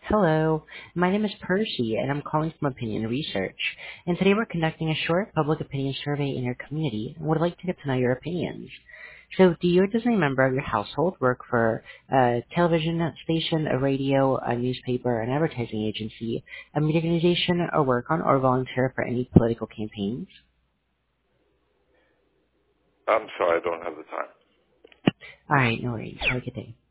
Hello, my name is Percy, and I'm calling from Opinion Research. And today we're conducting a short public opinion survey in your community and would like to get to know your opinions. So, do you or does any member of your household work for a television station, a radio, a newspaper, an advertising agency, a media organization, or work on or volunteer for any political campaigns? I'm sorry, I don't have the time. Alright, no worries. Have a good day.